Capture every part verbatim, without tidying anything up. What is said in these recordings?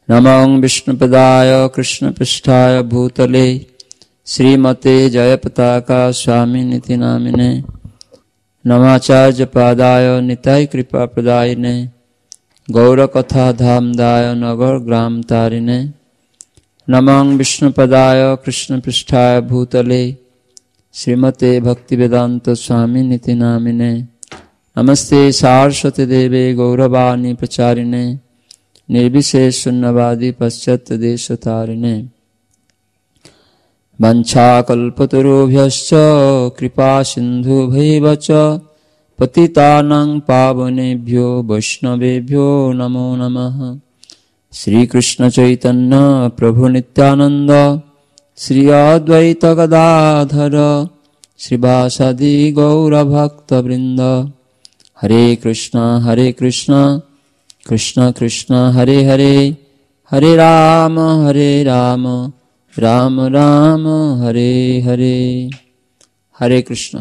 नमः विष्णुपदाय कृष्णपृष्ठाय भूतले श्रीमते जयपताका स्वामिनिति नामिने नमाचार्यपादाय निताय कृपाप्रदायिने गौरकथाधामदाय नगरग्राम तारिणे नमः विष्णुपदाय कृष्णपृष्ठाय भूतले श्रीमते भक्तिवेदांत स्वामिनिति नामिने नमस्ते सारस्वती देवे गौरवाणी प्रचारिणे निर्विशेष शून्यवादी पश्चात् देशतारिणे वंशाकल्पतरुभ्यश्च कृपा सिन्धुभ्यैव च पतितानां पावनेभ्यो वैष्णवेभ्यो नमो नमः। श्री कृष्ण चैतन्य प्रभु नित्यानंद श्री अद्वैत गदाधर श्रीवासादि गौरभक्तवृंद हरे कृष्ण हरे कृष्ण कृष्ण कृष्ण हरे हरे हरे राम हरे राम राम राम हरे हरे। हरे कृष्ण।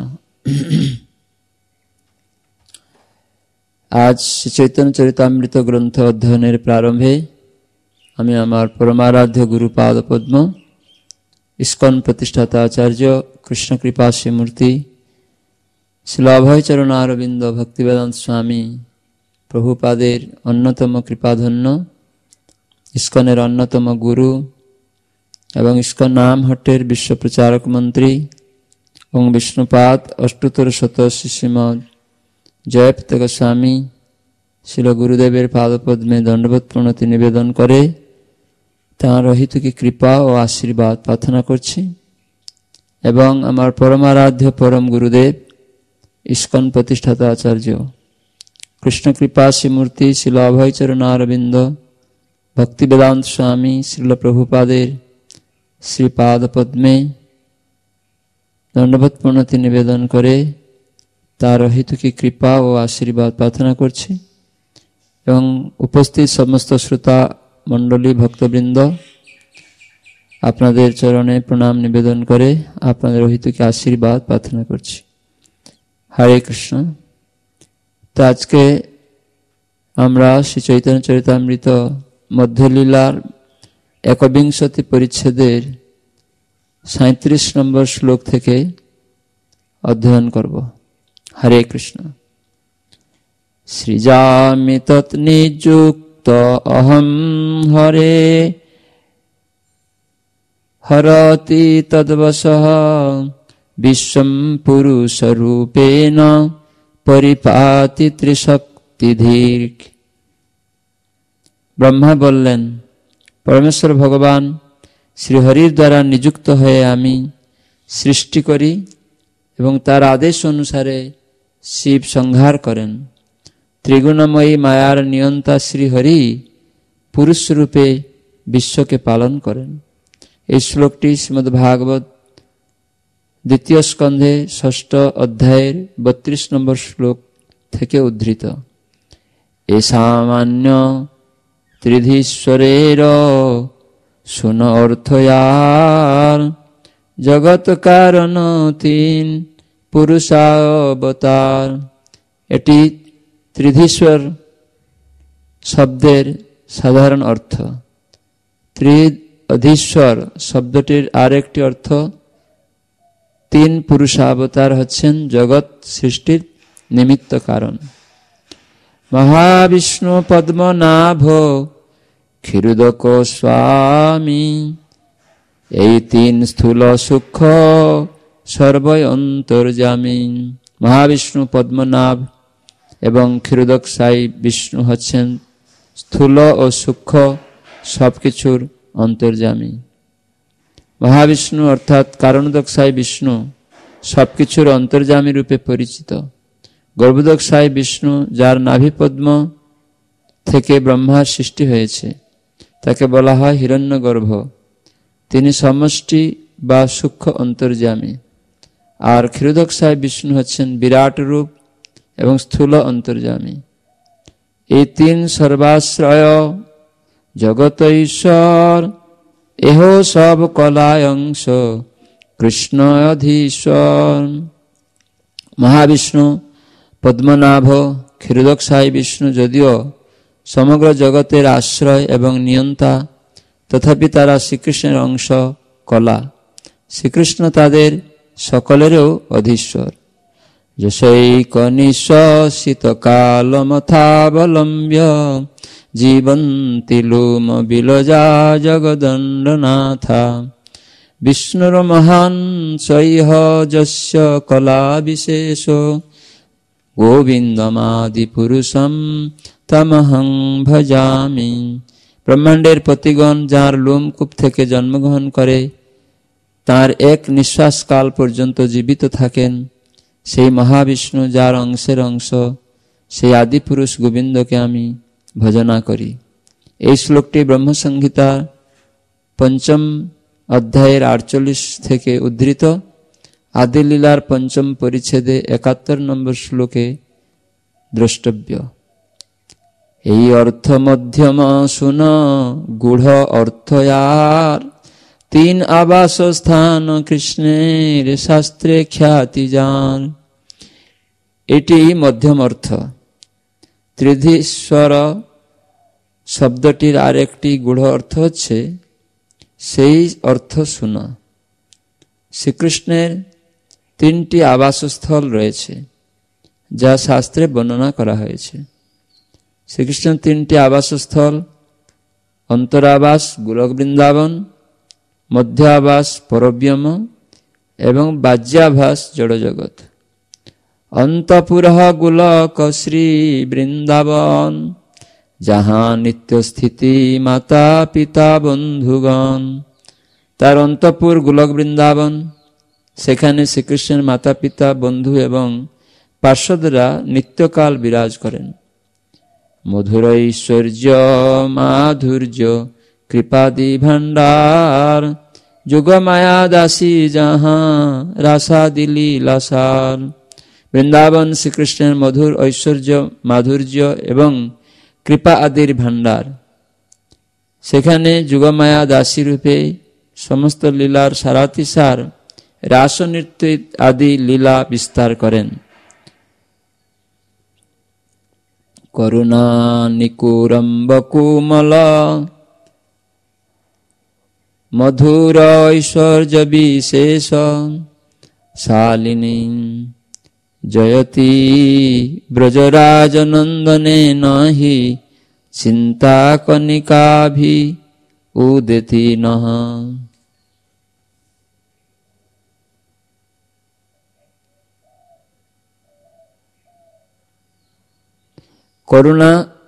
आज श्री चैतन्य चरितामृत ग्रंथ अध्ययनेर प्रारंभे आमी आमार परमाराध्य गुरुपाद पद्म इस्कन प्रतिष्ठाता आचार्य कृष्ण कृपा श्रीमूर्ति श्री अभयचरण अरविंद भक्तिवेदांत स्वामी प्रभुपादेर अन्यतम कृपाधन्य इस्कनेर अन्यतम गुरु एवं इस्कन नामहट्टेर विश्व प्रचारक मंत्री ओं विष्णुपाद अष्टोत्तर शत श्रीमद जयपताक स्वामी शिल गुरुदेवेर पादपद्मे दंडवत प्रणति निवेदन करे तार हितुकी कृपा और आशीर्वाद प्रार्थना करछि एवं आमार परमाराध्य परम गुरुदेव इस्कन प्रतिष्ठाता आचार्य कृष्ण कृपा श्रीमूर्ति शिल अभयचरण अरविंद भक्तिवेदांत स्वामी श्रील प्रभुपादेर श्रीपाद पद्मे दंडवत प्रणति निवेदन करे तार हितुकी कृपा और आशीर्वाद प्रार्थना करछि एवं उपस्थित समस्त श्रोता मंडली भक्तवृंद आपनादेर चरणे प्रणाम निवेदन करे आपनादेर हितुकी आशीर्वाद प्रार्थना करछि। हरे कृष्ण। तो आज के आमरा श्री चैतन्य चरितामृत मध्यलीलार एकविंशति परिच्छेदेर सैंतीस नम्बर श्लोक थेके अध्ययन करब। हरे कृष्ण। सृजामि तत् निजुक्त अहं हरे हरति तद्वशः विश्वं पुरुषरूपेण परिपाति त्रिशक्तिधीर। ब्रह्मा बोलें परमेश्वर भगवान श्रीहरिर द्वारा नियुक्त हये आमी सृष्टि करी एवं तार आदेश अनुसारे शिव संहार करें। त्रिगुणमयी मायार नियंता श्रीहरि पुरुष रूपे विश्व के पालन करें। इस श्लोकटी श्रीमद्भागवत द्वितीय स्कंधे षष्ठ अध्यायेर बत्रीस नम्बर श्लोक थेके उद्धृत। एषामान्य त्रिधीश्वरेर सुन अर्थयार जगत कारण तीन पुरुषावतार। एटी त्रिधीश्वर शब्देर साधारण अर्थ। त्रिअधीश्वर शब्दटिर आरेकटी अर्थ तीन पुरुषावतार हच्छेन जगत सृष्टिर निमित्त कारण। महाविष्णु पद्मनाभ क्षीरोदक स्वामी এই तीन स्थूल सुख सर्वय अंतर्जामी। महाविष्णु पद्मनाभ एवं क्षीरोदक साई विष्णु हच्छेन स्थूल और सूक्ष्म सबकिछुर अंतर्जामी। महाविष्णु अर्थात कारणोदक साई विष्णु सबकिछुर अंतर्जामी रूपे परिचित। गर्भोदक साई विष्णु जार नाभि पद्म थेके ब्रह्मार सृष्टि हयेछे ताके बला हय हिरण्यगर्भ। तिनि समष्टि बा सूक्ष्म अंतर्जामी। और क्षीरोदक साई विष्णु हच्छेन विराट रूप एवं स्थूल अंतर्जामी। ये तीन सर्वाश्रय जगत ईश्वर एहो सब कलायंश कृष्ण अधीश्वर। महाविष्णु पद्मनाभ क्षीरोदक साई विष्णु जदिओ সমগ্র জগতের আশ্রয় এবং নিয়ন্তা, তথাপি তারা শ্রীকৃষ্ণের অংশ কলা। শ্রীকৃষ্ণ তাদের সকলেরও অধীশ্বর। যশৈক নিঃশ্বাসিত কালমথাবলম্ব্য জীবন্তি লোম বিলজা জগদণ্ডনাথা। বিষ্ণুর মহান সৈহ যস্য কলা বিশেষ গোবিন্দমাদি পুরুষম তমহং ভজামি। ব্রহ্মাণ্ডের পতিগণ যার লোমকূপ থেকে জন্মগ্রহণ করে, তার এক নিঃশ্বাস কাল পর্যন্ত জীবিত থাকেন, সেই মহাবিষ্ণু যার অংশের অংশ, সেই আদি পুরুষ গোবিন্দকে আমি ভজনা করি। এই শ্লোকটি ব্রহ্মসংহিতা পঞ্চম অধ্যায়ের আটচল্লিশ থেকে উদ্ধৃত। আদিলীলার পঞ্চম পরিচ্ছেদে একাত্তর নম্বর শ্লোকে দ্রষ্টব্য। এই অর্থ মধ্যম শুন গূঢ় অর্থয়ার, তিন আবাস স্থান কৃষ্ণের শাস্ত্রে খ্যাতি যান। এটি মধ্যম অর্থ। ত্রিধীশ্বর শব্দটির আরেকটি গূঢ় অর্থ হচ্ছে সেই অর্থ শুনো। শ্রীকৃষ্ণের তিনটি আবাসস্থল রয়েছে যা শাস্ত্রে বর্ণনা করা হয়েছে। শ্রীকৃষ্ণের তিনটি আবাসস্থল অন্তরাবাস গোলক বৃন্দাবন, মধ্য আবাস পরব্যম এবং বাহ্যাভাস জড়জগৎ। অন্তঃপুর গোলক শ্রী বৃন্দাবন, যাহা নিত্য স্থিতি মাতা পিতা বন্ধুগণ। তার অন্তঃপুর গোলক বৃন্দাবন, সেখানে শ্রীকৃষ্ণের মাতা পিতা বন্ধু এবং পার্শ্বদরা নিত্যকাল বিরাজ করেন। মধুর ঐশ্বর্য মাধুর্য কৃপাদি ভান্ডার, যুগ মায়া দাসী যাহা রাসাদি লীলাসার। বৃন্দাবন শ্রীকৃষ্ণের মধুর ঐশ্বর্য মাধুর্য এবং কৃপা আদির ভান্ডার। সেখানে যুগমায়া দাসী রূপে সমস্ত লীলার সারাতিসার রাসনৃত্য আদি লীলা বিস্তার করেন। করুণা নিকুরম্ব কুমল মধুর ঐশ্বর্য বিশেষ, শালিনী জয়তি ব্রজরাজ নন্দনে নহি, চিন্তা কনিকাভি উদেতি নহ। করুণা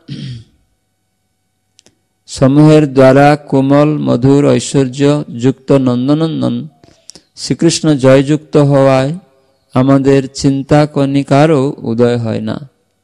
সমূহের দ্বারা কোমল মধুর ঐশ্বর্য যুক্ত নন্দনন্দন শ্রীকৃষ্ণ জয়যুক্ত হওয়ায় আমাদের চিন্তা কণিকারও উদয় হয় না।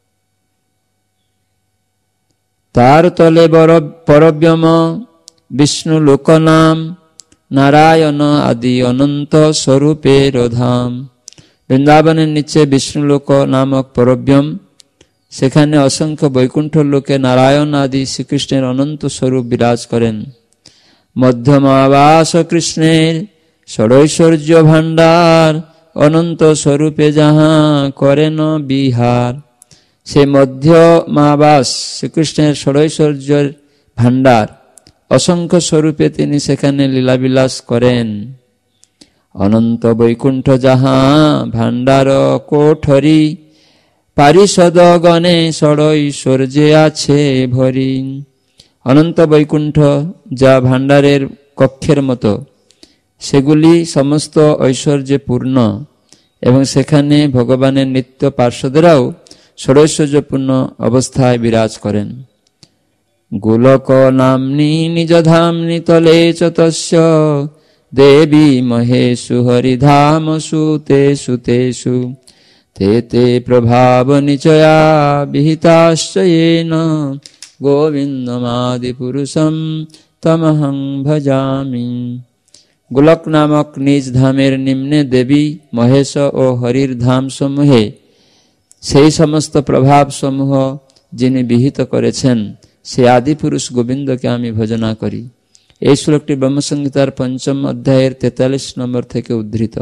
তার তলে পরব্যম বিষ্ণু লোকনাম, নারায়ণ আদি অনন্ত স্বরূপের ধাম। বৃন্দাবনের নিচে বিষ্ণুলোক নামক পরব্যম, সেখানে অসংখ্য বৈকুণ্ঠ লোকে নারায়ণ আদি শ্রীকৃষ্ণের অনন্ত স্বরূপ বিরাজ করেন। মধ্যম আবাস কৃষ্ণের ষড়ৈশ্বর্য ভান্ডার, অনন্ত স্বরূপে যাহা করেন বিহার। সে মধ্যমাবাস শ্রীকৃষ্ণের ষড়ৈশ্বর্যের ভান্ডার, অসংখ্য স্বরূপে তিনি সেখানে লীলাবিলাস করেন। অনন্ত বৈকুণ্ঠ যাহা ভান্ডার কোঠরি, পারিষদ গণে ষড়ৈশ্বর্যে আছে ভরি। অনন্ত বৈকুণ্ঠ যা ভান্ডারের কক্ষের মতো, সেগুলি সমস্ত ঐশ্বর্যে পূর্ণ এবং সেখানে ভগবানের নিত্য পার্শ্বদেরাও ষড়ৈশ্বর্যপূর্ণ অবস্থায় বিরাজ করেন। গোলক নাম্নী নিজ ধামনি তলে চতস্য, দেবী মহেশু হরিধাম সুতেষু তেষু। তে তে প্রভাব নিচয়া বিহিতাশ্চ येन, গোবিন্দমাদি পুরুষম তমহং ভজামি। গোলক নামক নিজ ধামের নিম্নে দেবী মহেশ ও হরির ধাম সমূহে সেই সমস্ত প্রভাব সমূহ যিনি বিহিত করেছেন, সে আদি পুরুষ গোবিন্দকে আমি ভজনা করি। এই শ্লোকটি ব্রহ্মসংহিতার পঞ্চম অধ্যায়ের তেতাল্লিশ নম্বর থেকে উদ্ধৃত।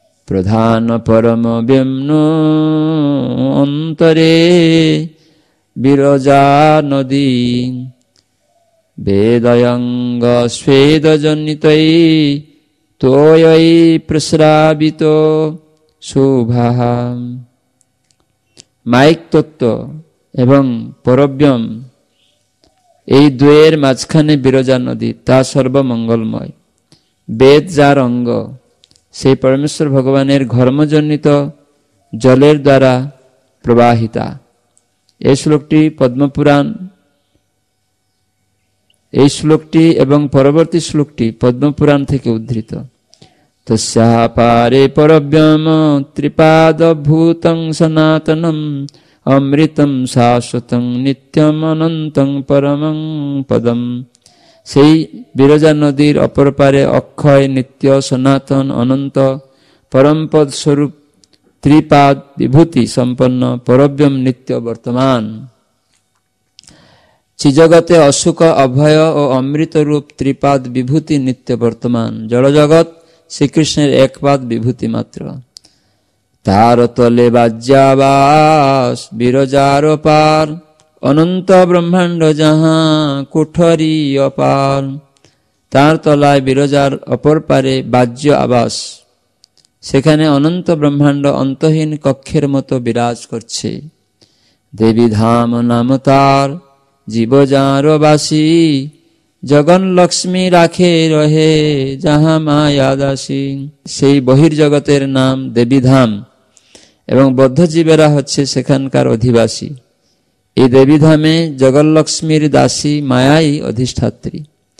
প্রধান পরম ব্যোম্ন অন্তরে, বিরজা নদী বেদয়ঙ্গ স্বেদজনিতৈ তোয়ৈ প্রস্রাবিত শুভাঃ। মাইক তত্ত্ব এবং পরব্যম এই দুয়ের মাঝখানে বিরজা নদী, তা সর্বমঙ্গলময়। বেদ যার অঙ্গ, সেই পরমেশ্বর ভগবানের ঘর্মজনিত জলের দ্বারা প্রবাহিতা। এই শ্লোকটি পদ্মপুরাণ, এই শ্লোকটি এবং পরবর্তী শ্লোকটি পদ্মপুরাণ থেকে উদ্ধৃত। তস্যাঃ পারে পরব্যম ত্রিপাদভূতং সনাতনম অমৃতম শাশ্বতং নিত্যম অনন্তং পরমং পদম। সেই বিরজা নদীর অপর পারে অক্ষয়, নিত্য, সনাতন, অনন্ত পরমপদ স্বরূপ ত্রিপাদ বিভূতি সম্পন্ন পরব্যম নিত্য বর্তমান। চিজগতে অসুখ, অভয় ও অমৃত রূপ ত্রিপাদ বিভূতি নিত্য বর্তমান। জড়জগৎ শ্রীকৃষ্ণের একপাদ বিভূতি মাত্র। তার তলে বাজ্যাবাস বিরজার পার, অনন্ত ব্রহ্মাণ্ড যাহা কুঠরি অপার। তার তলায় বিরজার অপর পারে বাজ্য আবাস, সেখানে অনন্ত ব্রহ্মাণ্ড অন্তহীন কক্ষের মতো বিরাজ করছে। দেবী ধাম নাম তার জীব যার বাসী, জগন লক্ষ্মী রাখে রহে যাহা মায়া দাসী। সেই বহির্জগতের নাম দেবীধাম এবং বদ্ধজীবেরা হচ্ছে সেখানকার অধিবাসী। এই দেবীধামে জগন্লক্ষ্মীর দাসী মায়াই অধিষ্ঠাত্রী।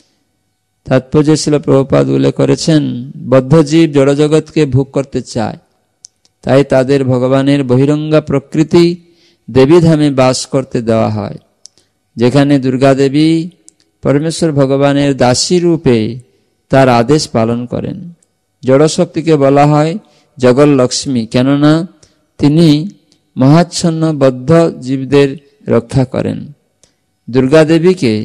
তাৎপর্য ছিল প্রভুপাদ উল্লেখ করেছেন, বদ্ধজীব জড়জগৎকে ভোগ করতে চায়, তাই তাদের ভগবানের বহিরঙ্গা প্রকৃতি দেবীধামে বাস করতে দেওয়া হয়, যেখানে দুর্গা দেবী পরমেশ্বর ভগবানের দাসী রূপে তার আদেশ পালন করেন। জড়শক্তিকে বলা হয় জগন্লক্ষ্মী, কেননা তিনি মহাচ্ছন্ন বদ্ধ জীবদের রক্ষা করেন। দুর্গা দেবীকে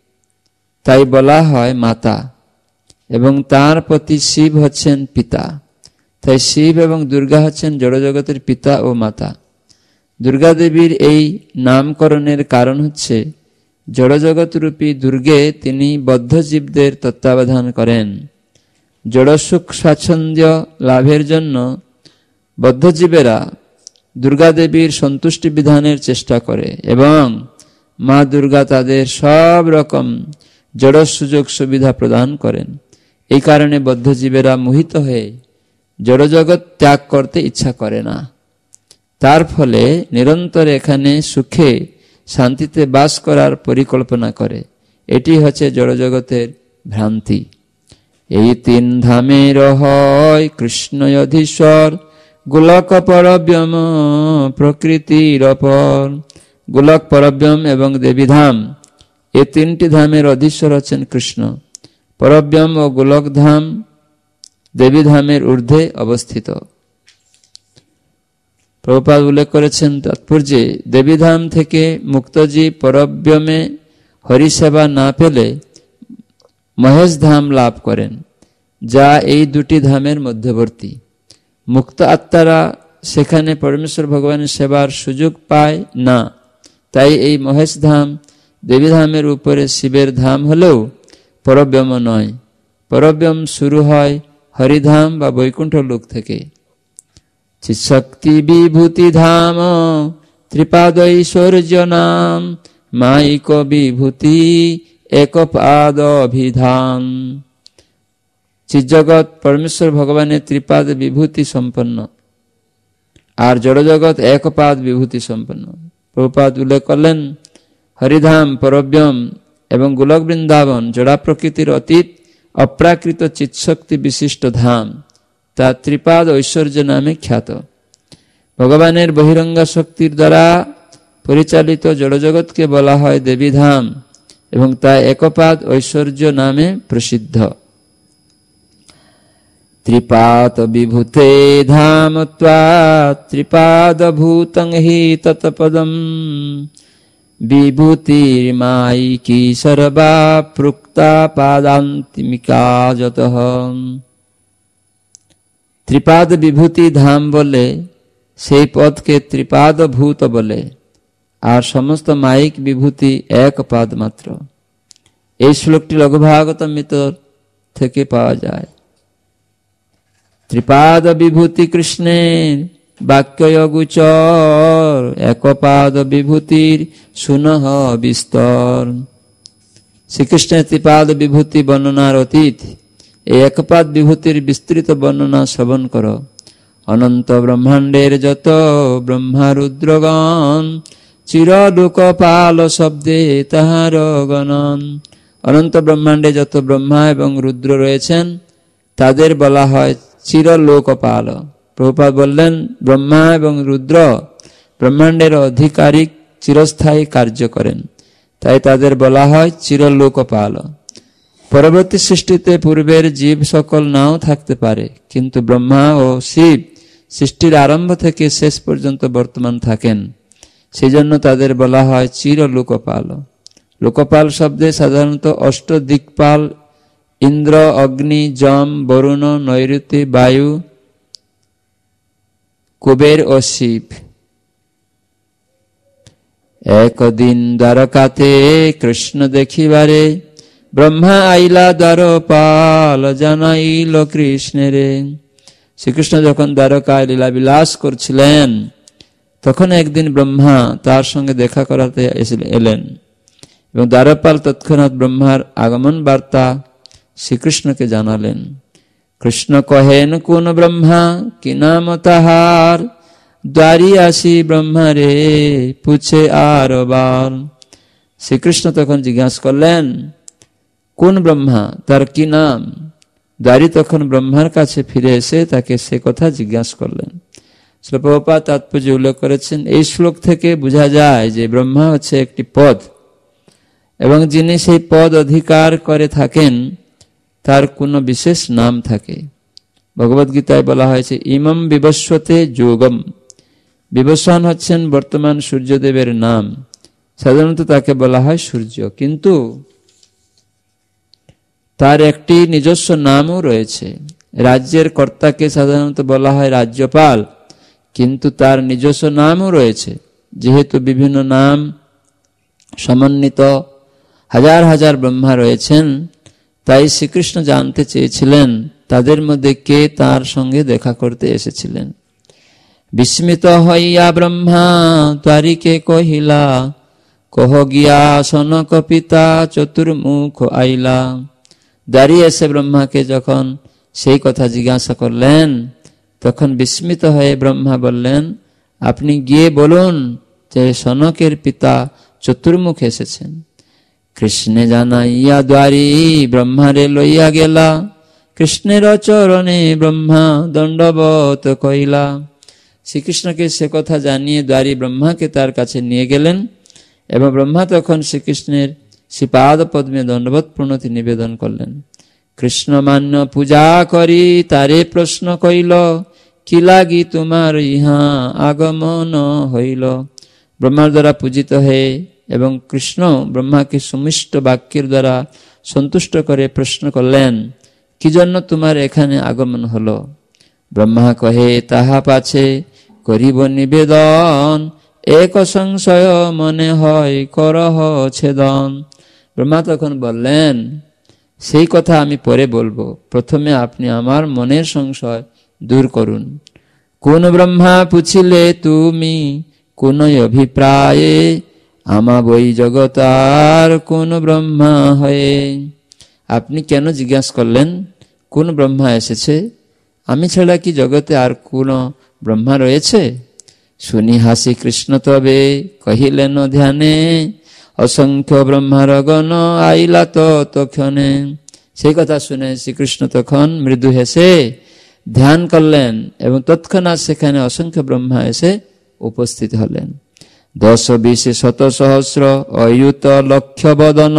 তাই বলা হয় মাতা, এবং তার প্রতি শিব হচ্ছেন পিতা। তাই শিব এবং দুর্গা হচ্ছেন জড়জগতের পিতা ও মাতা। দুর্গা দেবীর এই নামকরণের কারণ হচ্ছে জড়জগৎ রূপী দুর্গে তিনি বদ্ধ জীবদের তত্ত্বাবধান করেন। জড়সুখ স্বাচ্ছন্দ্য লাভের জন্য বদ্ধজীবেরা দুর্গা দেবীর সন্তুষ্টি বিধানের চেষ্টা করে এবং মা দুর্গা তাদের সব রকম জড় সুযোগ সুবিধা প্রদান করেন। এই কারণে বদ্ধজীবেরা মোহিত হয়ে জড়জগৎ ত্যাগ করতে ইচ্ছা করে না। তার ফলে নিরন্তর এখানে সুখে শান্তিতে বাস করার পরিকল্পনা করে। এটি হচ্ছে জড়জগতের ভ্রান্তি। এই তিন ধামের হয় কৃষ্ণ অধীশ্বর, গোলক পরব্যম প্রকৃতির অপর। গোলক, পরব্যম এবং দেবীধাম এই তিনটি ধামের অধীশ্বর হচ্ছেন কৃষ্ণ। পরব্যম ও গোলক ধাম দেবীধামের ঊর্ধ্বে অবস্থিত। প্রভুপাদ উল্লেখ করেছেন তাৎপর্যে, দেবীধাম থেকে মুক্তজীব পরব্যমে হরিসেবা না পেলে মহেশ ধাম লাভ করেন, যা এই দুটি ধামের মধ্যবর্তী। মুক্ত আত্মারা সেখানে পরমেশ্বর ভগবানের সেবার সুযোগ পায় না। তাই এই মহেশ ধাম দেবীধামের উপরে শিবের ধাম হলেও পরব্যম নয়। পরব্যম শুরু হয় হরিধাম বা বৈকুণ্ঠ লোক থেকে। চিৎশক্তি বিভূতি ধাম ত্রিপাদ ঐশ্বর্য নাম, মাইক বিভূতি এক পাদ অভিধান। চিৎজগৎ পরমেশ্বর ভগবানের ত্রিপাদ বিভূতি সম্পন্ন, আর জড়জগৎ এক পাদ বিভূতি সম্পন্ন। প্রভুপাদ উল্লেখ করলেন, হরিধাম, পরব্যম এবং গোলক বৃন্দাবন জড়া প্রকৃতির অতীত অপ্রাকৃত চিৎশক্তি বিশিষ্ট ধাম, তা ত্রিপাদ ঐশ্বর্য নামে খ্যাত। ভগবানের বহিরঙ্গা শক্তির দ্বারা পরিচালিত জড়জগৎকে বলা হয় দেবীধাম এবং তা একপাদ ঐশ্বর্য নামে প্রসিদ্ধ। ত্রিপাদ বিভূতে ধাম ত্বাৎ ত্রিপাদ ভূতং হি তৎপদম, বিভূতির মাইকি সর্বা প্রুক্তা পাদান্তিমিকা যতঃ। ত্রিপাদ বিভূতি ধাম বলে সেই পদকে ত্রিপাদ ভূত বলে। আর সমস্ত মায়িক বিভূতি এক পাদ মাত্র। এই শ্লোকটি লঘুভাগবতমৃত থেকে পাওয়া যায়। ত্রিপাদ বিভূতি কৃষ্ণের বাক্যগুচর, একপাদ বিভূতির সুনহ বিস্তর। শ্রীকৃষ্ণের ত্রিপাদ বিভূতি বর্ণনার অতীত এই একপাদ বিভূতির বিস্তৃত বর্ণনা শ্রবণ কর। অনন্ত ব্রহ্মাণ্ডের যত ব্রহ্মা রুদ্রগণ, চিরলোকপাল শব্দে তাহার গণন। অনন্ত ব্রহ্মাণ্ডে যত ব্রহ্মা এবং রুদ্র রয়েছেন তাদের বলা হয় চিরলোকপাল। প্রভুপাদ বললেন ব্রহ্মা এবং রুদ্র ব্রহ্মাণ্ডের আধিকারিক, চিরস্থায়ী কার্য করেন, তাই তাদের বলা হয় চিরলোকপাল। পরবর্তী সৃষ্টিতে পূর্বের জীব সকল নাও থাকতে পারে, কিন্তু ব্রহ্মা ও শিব সৃষ্টির আরম্ভ থেকে শেষ পর্যন্ত বর্তমান থাকেন, সেই জন্য তাদের বলা হয় চিরলোকপাল। লোকপাল শব্দে সাধারণত অষ্ট দিকপাল ইন্দ্র, অগ্নি, যম, বরুণ, নৈಋতি, বায়ু, কুবের ও শিব। একদিন দ্বারকাতে কৃষ্ণ দেখিবারে, ব্রহ্মা আইলা দ্বারপাল জানাইল কৃষ্ণেরে। শ্রীকৃষ্ণ যখন দ্বারকায় লীলা বিলাস করছিলেন তখন একদিন ব্রহ্মা তার সঙ্গে দেখা করাতে এলেন এবং দ্বারপাল তৎক্ষণাৎ ব্রহ্মার আগমন বার্তা শ্রীকৃষ্ণকে জানালেন। কৃষ্ণ কহেন কোন ব্রহ্মা, কি নাম তাহার, দ্বারি আসি ব্রহ্মারে পুছে আর বার। শ্রীকৃষ্ণ তখন জিজ্ঞাসা করলেন কোন ব্রহ্মা, তার কি নাম। দ্বারি তখন ব্রহ্মার কাছে ফিরে এসে তাকে সে কথা জিজ্ঞাসা করলেন। শ্রীল প্রভুপাদ তাৎপর্য উল্লেখ করেছেন, এই শ্লোক থেকে বোঝা যায় যে ব্রহ্মা হচ্ছে একটি পদ এবং যিনি সেই পদ অধিকার করে থাকেন তার কোনো বিশেষ নাম থাকে। ভগবদ গীতায় বলা হয়েছে ইমম বিবস্বতে যোগম। বিবস্বান হচ্ছেন বর্তমান সূর্যদেবের নাম, সাধারণত তাকে বলা হয় সূর্য, কিন্তু তার একটি নিজস্ব নামও রয়েছে। রাজ্যের কর্তাকে সাধারণত বলা হয় রাজ্যপাল, কিন্তু তার নিজস্ব নামও রয়েছে। যেহেতু বিভিন্ন নাম সমন্বিত হাজার হাজার ব্রহ্মা রয়েছেন, তাই শ্রীকৃষ্ণ জানতে চেয়েছিলেন তাদের মধ্যে কে তার সঙ্গে দেখা করতে এসেছিলেন। বিস্মিত হইয়া ব্রহ্মা তারিকে কহিলা, কহ গিয়া সনক পিতা চতুর্মুখ আইলা। দাঁড়িয়ে এসে ব্রহ্মাকে যখন সেই কথা জিজ্ঞাসা করলেন তখন বিস্মিত হয়ে ব্রহ্মা বললেন, আপনি গিয়ে বলুন যে সনকের পিতা চতুর্মুখ এসেছেন। কৃষ্ণে জানাইয়া দ্বারি ব্রহ্মারে লইয়া গেলা, কৃষ্ণের চরণে ব্রহ্মা দণ্ডবত কইলা। শ্রীকৃষ্ণকে সে কথা জানিয়ে দ্বারি ব্রহ্মাকে তার কাছে নিয়ে গেলেন এবং ব্রহ্মা তখন শ্রীকৃষ্ণের শ্রীপাদ পদ্মে দণ্ডবত প্রণতি নিবেদন করলেন। কৃষ্ণ মান্য পূজা করি তারে প্রশ্ন কইল, কি লাগি তোমার ইহা আগমন হইল। ব্রহ্মার দ্বারা পূজিত হয়ে এবং কৃষ্ণ ব্রহ্মাকে সুমিষ্ট বাক্যের দ্বারা সন্তুষ্ট করে প্রশ্ন করলেন, কি জন্য তোমার এখানে আগমন হলো। ব্রহ্মা কহে, তাহা পাছে করিব নিবেদন, এক সংশয় মনে হয় করহ ছেদন। ব্রহ্মা তখন বললেন, সেই কথা আমি পরে বলবো, প্রথমে আপনি আমার মনের সংশয় দূর করুন। কোন ব্রহ্মা পুছিলে তুমি কোন অভিপ্রায়ে, আমা বই জগতার কোন ব্রহ্মা হয়ে। আপনি কেন জিজ্ঞাসা করলেন কোন ব্রহ্মা এসেছে, আমি ছাড়া কি জগতে আর কোন ব্রহ্মা রয়েছে। শুনি হাসি কৃষ্ণ তবে কহিলেন ধ্যানে, অসংখ্য ব্রহ্মার গণ আইলা তো তক্ষণে। সেই কথা শুনে শ্রীকৃষ্ণ তখন মৃদু হেসে ধ্যান করলেন এবং তৎক্ষণাৎ সেখানে অসংখ্য ব্রহ্মা এসে উপস্থিত হলেন। দশ বিশ শত সহস্র অয়ুত লক্ষ বদন,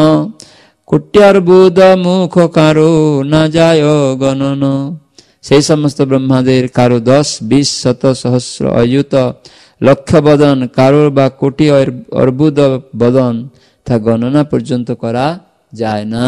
কোট্যার্বুদ মুখ কারো না যায় গণন। সেই সমস্ত ব্রহ্মাদের কারো দশ বিশ শত সহস্র অয়ুত লক্ষ বদন, কারোর বা কোটি অর্বুদ বদন, তা গণনা পর্যন্ত করা যায় না।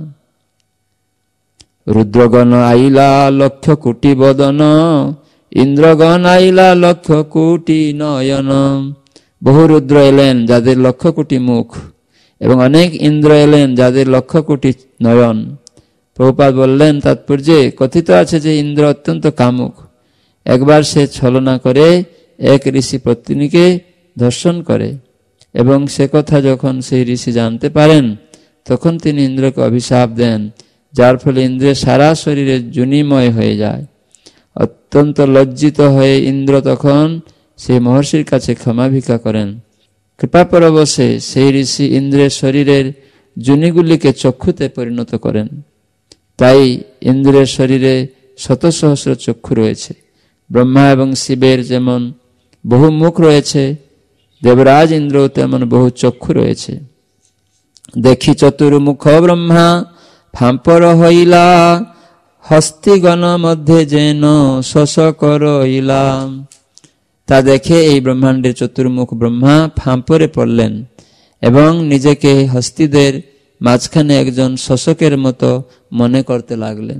রুদ্রগণ আইলা লক্ষ কোটি বদন, ইন্দ্রগণ আইলা লক্ষ কোটি নয়ন। বহু রুদ্র এলেন যাদের লক্ষ কোটি মুখ, এবং অনেক ইন্দ্র এলেন যাদের লক্ষ কোটি নয়ন। প্রভুপাদ বললেন তাৎপর্যে কথিত আছে যে ইন্দ্র অত্যন্ত কামুক। একবার সে ছলনা করে এক ঋষি পত্নীকে ধর্ষণ করে, এবং সে কথা যখন সেই ঋষি জানতে পারেন তখন তিনি ইন্দ্রকে অভিশাপ দেন, যার ফলে ইন্দ্রের সারা শরীরে জুনিময় হয়ে যায়। অত্যন্ত লজ্জিত হয়ে ইন্দ্র তখন সেই মহর্ষির কাছে ক্ষমা ভিক্ষা করেন। কৃপাপরবশে সেই ঋষি ইন্দ্রের শরীরের জুনিগুলিকে চক্ষুতে পরিণত করেন। তাই ইন্দ্রের শরীরে শত সহস্র চক্ষু রয়েছে। ব্রহ্মা এবং শিবের যেমন বহু মুখ রয়েছে, দেবরাজ ইন্দ্র তেমন বহু চক্ষু রয়েছে। দেখি চতুর্মুখ ব্রহ্মা ফাম্পর হইলা, হস্তিগণ মধ্যে যেন শশ করইলাম। তা দেখে এই ব্রহ্মাণ্ডের চতুর্মুখ ব্রহ্মা ফাম্পরে পড়লেন এবং নিজেকে হস্তিদের মাঝখানে একজন শশকের মতো মনে করতে লাগলেন।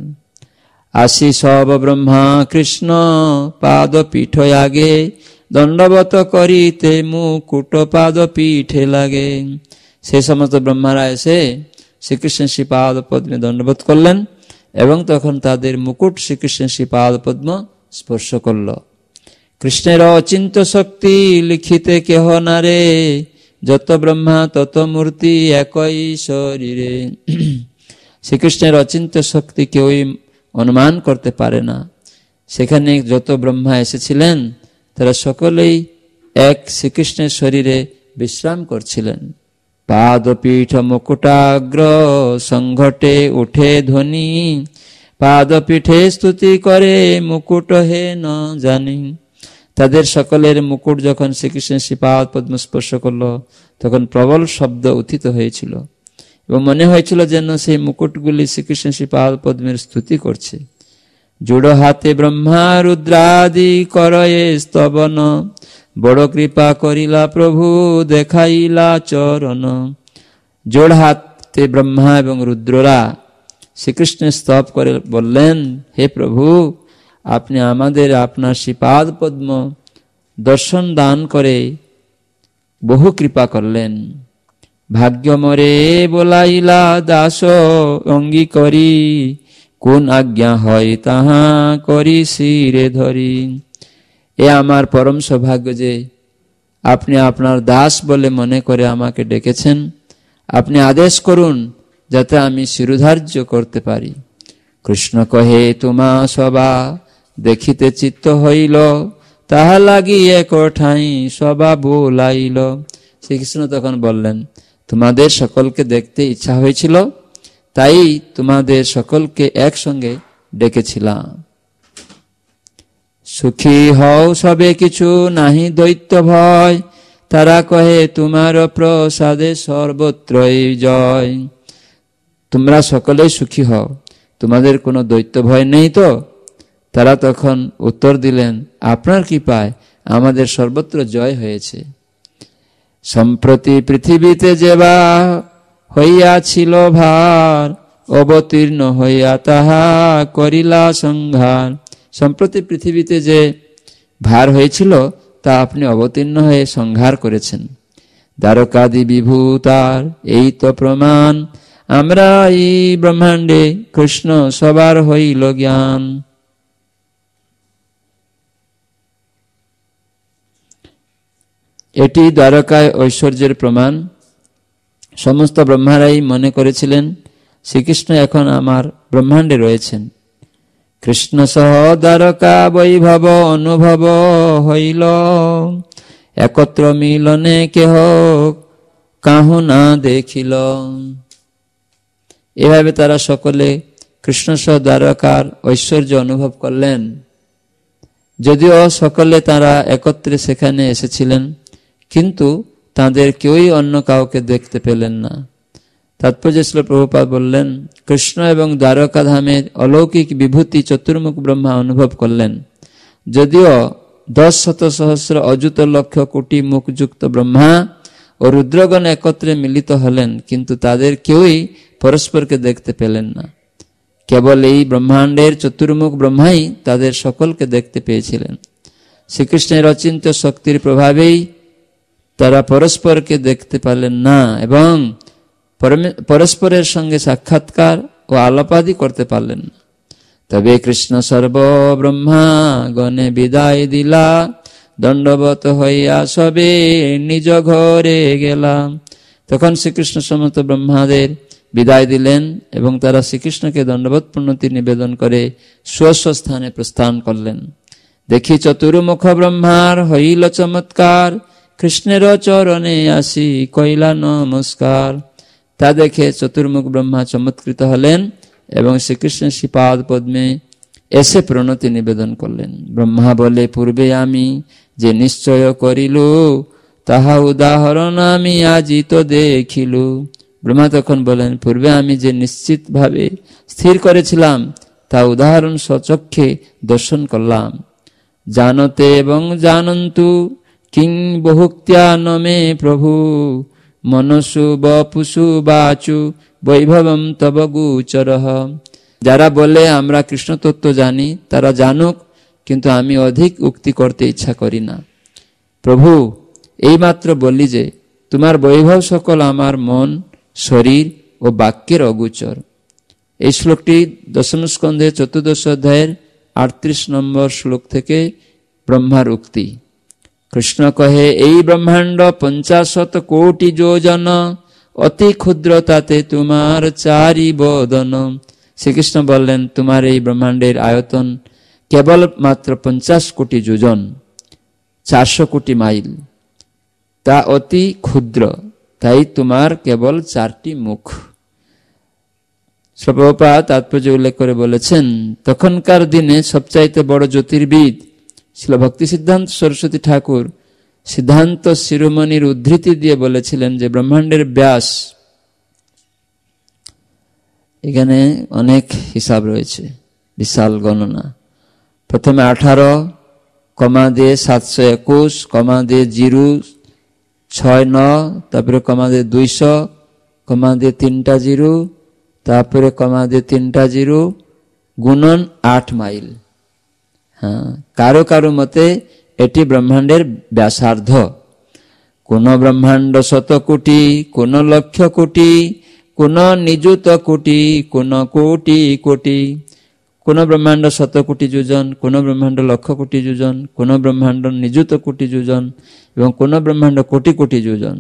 আসি সব ব্রহ্মা কৃষ্ণ পাদ পীঠ আগে, দণ্ডবত করিতে মুকুট পাদ পীঠে লাগে। সেই সমস্ত ব্রহ্মারা এসে শ্রীকৃষ্ণের শ্রী পাদ পদ্মে দণ্ডবোধ করলেন এবং তখন তাদের মুকুট শ্রীকৃষ্ণের শ্রী পাদ পদ্ম স্পর্শ করল। কৃষ্ণের অচিন্ত শক্তি লিখিতে কেহ নারে, যত ব্রহ্মা তত মূর্তি একই শরীরে। শ্রীকৃষ্ণের অচিন্ত শক্তি কেউই অনুমান করতে পারে না। সেখানে যত ব্রহ্মা এসেছিলেন তারা সকলেই এক শ্রীকৃষ্ণের শরীরে বিশ্রাম করছিলেন। পাদপীঠ মুকুটাগ্র সংঘটে উঠে ধ্বনি, পাদপীঠে স্তুতি করে মুকুট হে ন জানি। তাদের সকলের মুকুট যখন শ্রীকৃষ্ণের শ্রীপাদ পদ্ম স্পর্শ করলো তখন প্রবল শব্দ উত্থিত হয়েছিল এবং মনে হয়েছিল যেন সেই মুকুটগুলি শ্রীকৃষ্ণের শ্রীপাদ পদ্মের স্তুতি করছে। জোড় হাতে ব্রহ্মা রুদ্রাদি করয়ে স্তবন, বড় কৃপা করিলা প্রভু দেখাইলা চরণ। জোড় হাতে ব্রহ্মা এবং রুদ্ররা শ্রীকৃষ্ণের স্তব করে বললেন, হে প্রভু, আপনি আমাদের আপনার শ্রীপাদ পদ্ম দর্শন দান করে বহু কৃপা করলেন। ভাগ্য মরে বলাইলা দাস অঙ্গী করি, কোন আজ্ঞা হয় তাহা করি শিরে ধরি। এ আমার পরম সৌভাগ্য যে আপনি আপনার দাস বলে মনে করে আমাকে ডেকেছেন। আপনি আদেশ করুন যাতে আমি শিরোধার্য করতে পারি। কৃষ্ণ কহে, তোমা সবা দেখিতে চিত্ত হইল, তাহা লাগি এক ঠাই সবা বোলাইল। শ্রীকৃষ্ণ তখন বললেন, তোমাদের সকলকে দেখতে ইচ্ছা হয়েছিল, তাই তোমাদের সকলকে একসঙ্গে ডেকেছিলাম। সুখী হও সবে কিছু নাহি দৈত্য ভয়, তারা কহে তোমার প্রসাদে সর্বত্রই জয়। তোমরা সকলেই সুখী হও, তোমাদের কোনো দৈত্য ভয় নেই তো? তারা তখন উত্তর দিলেন, আপনার কৃপায় আমাদের সর্বত্র জয় হয়েছে। সম্প্রতি পৃথিবীতে যেবা হইয়াছিল ভার, অবতীর্ণ হইয়া তাহা করিলা সংহার। সম্প্রতি পৃথিবীতে যে ভার হয়েছিল তা আপনি অবতীর্ণ হয়ে সংহার করেছেন। দ্বারকাদি বিভূতার এই তো প্রমাণ, আমরা এই ব্রহ্মাণ্ডে কৃষ্ণ সবার হইল জ্ঞান। এটি দ্বারকায় ঐশ্বর্যের প্রমাণ। সমস্ত ব্রহ্মারাই মনে করেছিলেন শ্রীকৃষ্ণ এখন আমার ব্রহ্মাণ্ডে রয়েছেন। কৃষ্ণ সহ দ্বারকা বৈভব অনুভব হইল, একত্র মিলনে কেহ কাহু না দেখিল। এভাবে তারা সকলে কৃষ্ণ সহ দ্বারকার ঐশ্বর্য অনুভব করলেন। যদিও সকলে তারা একত্রে সেখানে এসেছিলেন, কিন্তু তাদের কেউই অন্য কাউকে দেখতে পেলেন না। তাৎপর্য ছিল, প্রভুপাদ বললেন, কৃষ্ণ এবং দ্বারকা ধামের অলৌকিক বিভূতি চতুর্মুখ ব্রহ্মা অনুভব করলেন। যদিও দশ শত সহস্র অযুত লক্ষ কোটি মুখযুক্ত ব্রহ্মা ও রুদ্রগণ একত্রে মিলিত হলেন, কিন্তু তাদের কেউই পরস্পরকে দেখতে পেলেন না। কেবল এই ব্রহ্মাণ্ডের চতুর্মুখ ব্রহ্মাই তাদের সকলকে দেখতে পেয়েছিলেন। শ্রীকৃষ্ণের অচিন্ত্য শক্তির প্রভাবেই তারা পরস্পরকে দেখতে পেলেন না এবং পরস্পরের সঙ্গে সাক্ষাৎকার ও আলাপাদি করতে পারলেন না। তবে কৃষ্ণ সর্ব ব্রহ্মা গণে বিদায় দিলা, দণ্ডবত হইয়া সবে নিজ ঘরে গেলাম। তখন শ্রীকৃষ্ণ সমস্ত ব্রহ্মাদের বিদায় দিলেন এবং তারা শ্রীকৃষ্ণকে দণ্ডবত প্রণতি নিবেদন করে স্ব স্থানে প্রস্থান করলেন। দেখি চতুর্মুখ ব্রহ্মার হইল চমৎকার, কৃষ্ণের চরণে আসি কইলা নমস্কার। তা দেখে চতুর্মুখ ব্রহ্মা চমৎকৃত হলেন এবং শ্রীকৃষ্ণের শ্রীপাদ পদ্মে এসে প্রণতি নিবেদন করলেন। ব্রহ্মা বলে, পূর্বে আমি যে নিশ্চয় করিল, তাহা উদাহরণ আমি আজি তো দেখিল। ব্রহ্মা তখন বলেন, পূর্বে আমি যে নিশ্চিত ভাবে স্থির করেছিলাম তা উদাহরণ স্বচক্ষে দর্শন করলাম। জানতে এবং জানন্তু কিং বহুক্ত্যা নমে প্রভু, মনসু বপুষু বাচু বৈভবম তব গুচরহ। যারা বলে আমরা কৃষ্ণ তত্ত্ব জানি তারা জানুক, কিন্তু আমি অধিক উক্তি করতে ইচ্ছা করি না। প্রভু, এইমাত্র বললি যে তোমার বৈভব সকল আমার মন, শরীর ও বাক্যের অগোচর। এই শ্লোকটি দশম স্কন্ধে চতুর্দশ অধ্যায়ের আটত্রিশ নম্বর শ্লোক থেকে ব্রহ্মার উক্তি। কৃষ্ণ কহে, এই ব্রহ্মাণ্ড পঞ্চাশত কোটি যোজন, অতি ক্ষুদ্র তাতে তোমার চারি বদন। শ্রীকৃষ্ণ বললেন, তোমার এই ব্রহ্মাণ্ডের আয়তন কেবল মাত্র পঞ্চাশ কোটি যোজন, চারশো কোটি মাইল। তা অতি ক্ষুদ্র, তাই তোমার কেবল চারটি মুখ। প্রভুপাদ তাৎপর্য উল্লেখ করে বলেছেন, তখনকার দিনে সবচাইতে বড় জ্যোতির্বিদ ছিল ভক্তি সিদ্ধান্ত সরস্বতী ঠাকুর সিদ্ধান্ত শিরোমণির উদ্ধৃতি দিয়ে বলেছিলেন যে ব্রহ্মাণ্ডের ব্যাস, এখানে অনেক হিসাব রয়েছে, বিশাল গণনা। প্রথমে আঠারো কমা দিয়ে সাতশো একুশ কমা দিয়ে জিরো ছয় ন, তারপরে কমা দিয়ে দুইশো কমা দিয়ে তিনটা জিরো, তারপরে কমা দিয়ে তিনটা জিরো, গুণন আট মাইল। হ্যাঁ, কারো কারো মতে এটি ব্রহ্মাণ্ডের ব্যাসার্ধ। কোন ব্রহ্মাণ্ড শত কোটি, কোন লক্ষ কোটি, কোন নিযুত কোটি, কোন কোটি কোটি। কোন ব্রহ্মাণ্ড শত কোটি যোজন, কোন ব্রহ্মাণ্ড লক্ষ কোটি যোজন, কোন ব্রহ্মাণ্ড নিযুত কোটি যোজন এবং কোন ব্রহ্মাণ্ড কোটি কোটি যোজন।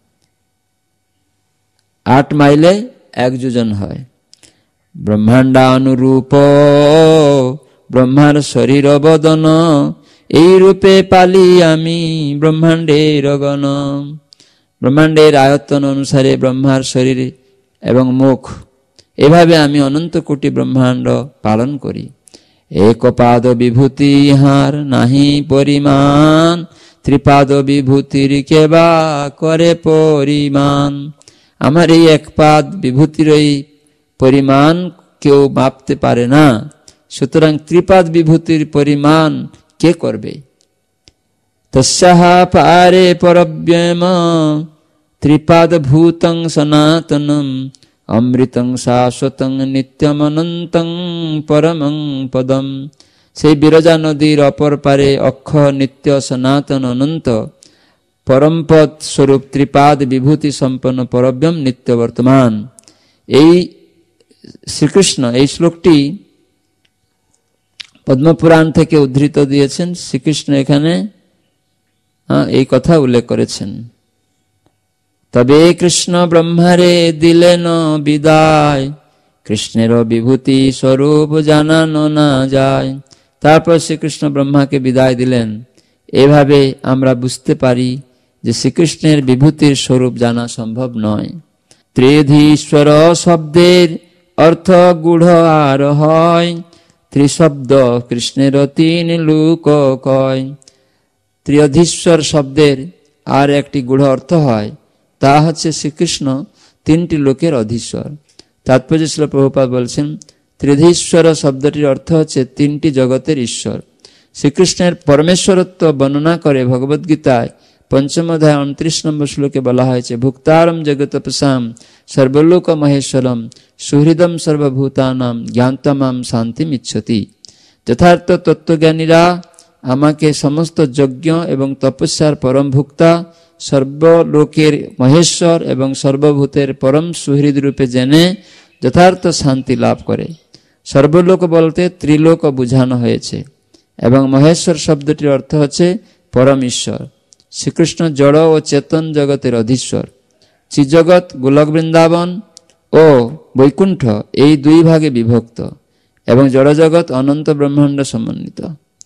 আট মাইলে এক যোজন হয়। ব্রহ্মাণ্ডানুরূপ ব্রহ্মার শরীর বদন, এই রূপে পালি আমি ব্রহ্মাণ্ডের গণ। ব্রহ্মাণ্ডের আয়তন অনুসারে ব্রহ্মার শরীর এবং মুখ, এভাবে আমি অনন্ত কোটি ব্রহ্মাণ্ড পালন করি। এক পাদ বিভূতি হার নাহি পরিমাণ, ত্রিপাদ বিভূতির কেবা করে পরিমাণ। আমার এই এক পাদ বিভূতির এই পরিমাণ কেউ মাপতে পারে না, সুতরাং ত্রিপাদ বিভূতির পরিমাণ কে করবে? তস্যাহা পারে পরব্যম ত্রিপাদ ভূতং সনাতনম, অমৃতং শাশ্বতং নিত্যমনন্তং পরমং পদম। সেই বিরজা নদীর অপর পারে অক্ষর নিত্য সনাতন অনন্ত পরমপদ স্বরূপ ত্রিপাদ বিভূতি সম্পন্ন পরব্যম নিত্য বর্তমান। এই শ্রীকৃষ্ণ এই শ্লোকটি পদ্মপুরাণ থেকে উদ্ধৃত দিয়েছেন। শ্রীকৃষ্ণ এখানে এই কথা উল্লেখ করেছেন। তবে কৃষ্ণ ব্রহ্মারে দিলেন বিদায়, কৃষ্ণের বিভূতি স্বরূপ জানানো না যায়। তারপর শ্রীকৃষ্ণ ব্রহ্মাকে বিদায় দিলেন। এভাবে আমরা বুঝতে পারি যে শ্রীকৃষ্ণের বিভূতির স্বরূপ জানা সম্ভব নয়। ত্রিধীশ্বর শব্দের অর্থ গূঢ় আর হয়, ত্রিশব্দ কৃষ্ণের তিন লোক কয়। ত্রিধীশ্বর শব্দের আর একটি গূঢ় অর্থ হয়, তা হচ্ছে শ্রীকৃষ্ণ তিনটি লোকের অধীশ্বর। তাৎপর্য ছিল প্রভুপাদ বলছেন, ত্রিধীশ্বর শব্দটির অর্থ হচ্ছে তিনটি জগতের ঈশ্বর। শ্রীকৃষ্ণের পরমেশ্বরত্ব বর্ণনা করে ভগবদ্গীতায় পঞ্চম অধ্যায় উনত্রিশ নম্বর শ্লোকে বলা হয়েছে, ভুক্তারম জগতপসাম সর্বলোক মহেশ্বরম সুহৃদম সর্বভূতানাম জ্ঞান্তমাম শান্তিম ইচ্ছতি। যথার্থ তত্ত্বজ্ঞানীরা আমাকে সমস্ত যজ্ঞ এবং তপস্যার পরম ভুক্তা, সর্বলোকের মহেশ্বর এবং সর্বভূতের পরম সুহৃদ রূপে জেনে যথার্থ শান্তি লাভ করে। সর্বলোক বলতে ত্রিলোক বুঝানো হয়েছে এবং মহেশ্বর শব্দটির অর্থ হচ্ছে পরম ঈশ্বর। শ্রীকৃষ্ণ জড় ও চেতন জগতের অধীশ্বর। শ্রীজগৎ, গোলক বৃন্দাবন ও বৈকুণ্ঠ এই দুই ভাগে বিভক্ত এবং জড়জগৎ অনন্ত ব্রহ্মাণ্ড সমন্বিত।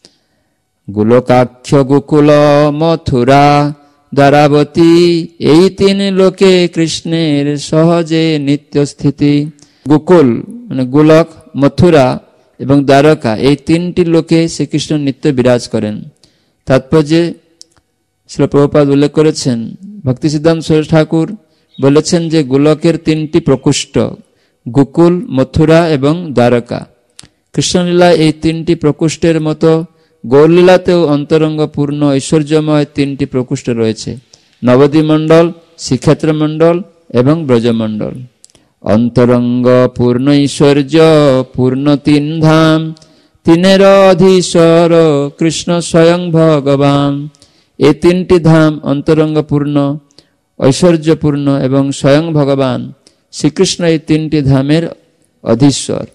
গোলকাক্ষ, গোকুল, মথুরা, দ্বারাবতী এই তিন লোকে কৃষ্ণের সহজে নিত্য স্থিতি। গোকুল মানে গোলক, মথুরা এবং দ্বারকা এই তিনটি লোকে শ্রীকৃষ্ণ নিত্য বিরাজ করেন। তাৎপর্যে শ্রীল প্রভুপাদ উল্লেখ করেছেন, ভক্তি সিদ্ধান্ত সরস্বতী ঠাকুর বলেছেন যে গোলকের তিনটি প্রকোষ্ঠ গোকুল, মথুরা এবং দ্বারকা। কৃষ্ণলীলা এই তিনটি প্রকোষ্ঠের মতো গৌরলীলাতেও অন্তরঙ্গ পূর্ণ ঐশ্বর্যময় তিনটি প্রকোষ্ঠ রয়েছে, নবদ্বীপ মণ্ডল, শ্রীক্ষেত্র মণ্ডল এবং ব্রজমণ্ডল। অন্তরঙ্গ পূর্ণ ঐশ্বর্য পূর্ণ তিন ধাম, তিনের অধীশ্বর কৃষ্ণ স্বয়ং ভগবান। এই তিনটি ধাম অন্তরঙ্গ পূর্ণ, ঐশ্বর্যপূর্ণ এবং স্বয়ং ভগবান শ্রীকৃষ্ণ এই তিনটি ধামের অধীশ্বর।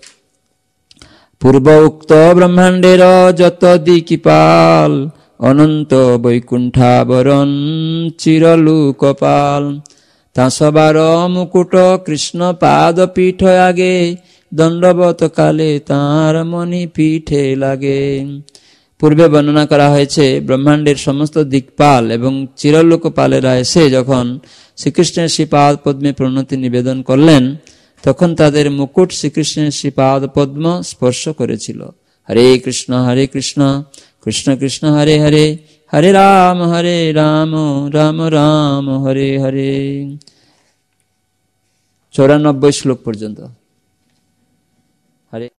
পূর্ব উক্ত ব্রহ্মাণ্ডের যত দিকিপাল, অনন্ত বৈকুণ্ঠাবরণ চিরলোকপাল। তাঁসবার মুকুট কৃষ্ণ পাদ পীঠ আগে, দণ্ডবত কালে তাঁর মণি পিঠে লাগে। পূর্বে বর্ণনা করা হয়েছে ব্রহ্মাণ্ডের সমস্ত দিকপাল এবং চিরলোকপালেরা এসে যখন শ্রীকৃষ্ণের শ্রীপাদ পদ্মে প্রণতি নিবেদন করলেন, তখন তাদের মুকুট শ্রীকৃষ্ণের শ্রীপাদ পদ্ম স্পর্শ করেছিল। হরে কৃষ্ণ হরে কৃষ্ণ কৃষ্ণ কৃষ্ণ হরে হরে, হরে রাম হরে রাম রাম রাম হরে হরে। চৌরানব্বই শ্লোক পর্যন্ত। হরে